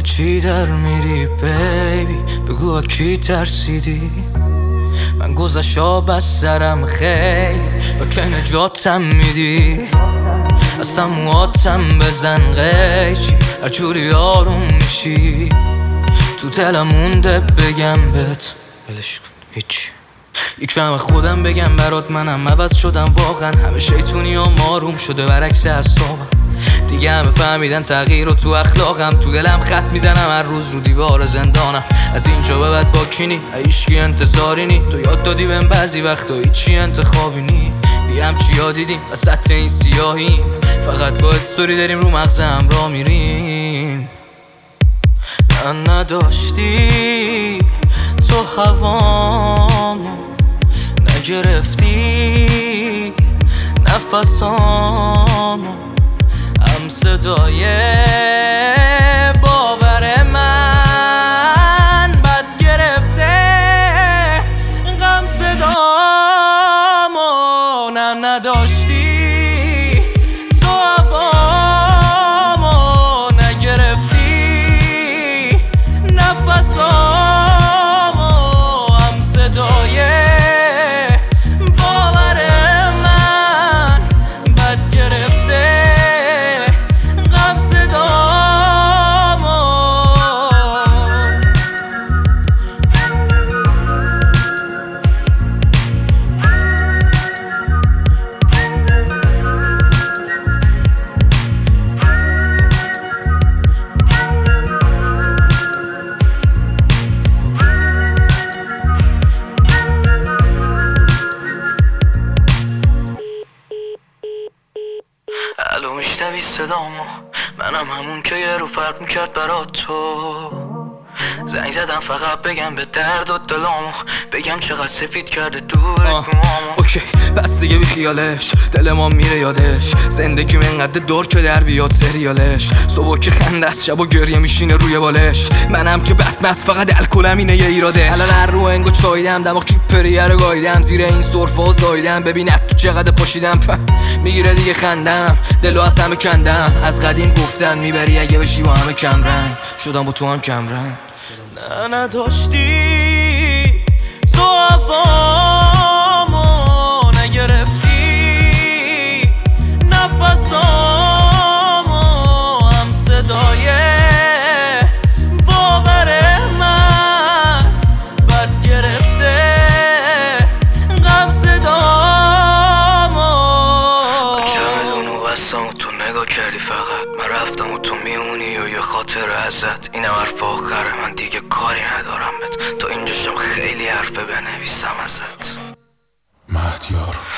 چی در میری بیبی؟ بگو کی ترسیدی؟ من گذشا بس سرم خیلی با که نجاتم میدی؟ اصلا موهاتم بزن قیچی هر جوری آروم میشی. تو دلم مونده بگم بهت ولش کن هیچی. یکم خودم بگم برات منم عوض شدم واقعا. همه شیطونی هم آروم شده برعکس اعصابم. دیگه همه فهمیدن تغییر رو تو اخلاقم. تو دلم خط میزنم هر روز رو دیوار زندانم. از اینجا به بعد با کینی هیچکی انتظاری نی. تو یاد دادی بهم بعضی وقتا هیچی انتخابی نی. بیم چیا دیدیم وسط این سیاهیم، فقط با استوری داریم رو مغزم را میریم. من نداشتی تو هوامو، نگرفتی نفسامو، هم صدای باور من بد گرفته غم صدامو. نه نداشتی تو هوامو، نگرفتی نفسامو، هم صدای باور من بد گرفته غم صدامو. الو میشنوی صدامو؟ منم همون که یه رو فرق میکرد برات تو. زنگ زدم فقط بگم به درد و دلامو، بگم چقدر سفید کرده دور اوکی بس دیگه بی خیالش، دل ما میره یادش. زندگی منقدر دور که در بیاد سریالش. صبح که خنده است شب و گریه میشینه روی بالش. منم که بدمست فقط الکلم اینه یه ایراده. الان هر رو انگو چایدم دماغ کیپریه رو گایدم. زیر این سرفا زایدم ببینت تو چقدر پاشیدم. میگیره دیگه خندم دلو از همه کندم. از قدیم گفتن میبری اگه بشی با همه کم رنگ. شدم با تو هم کم رنگ. نه نداشتی تو هوامو، نگرفتی نفسامو، هم صدای باور من بد گرفته غم صدامو. چمدونو بستم و تو نگاه کردی فقط. من رفتم و تو میمونی و یه خاطر ازت. اینم حرف آخره، من دیگه کاری ندارم بهت. تا اینجاشم خیلی حرفه بنویسم ازت. مهدیار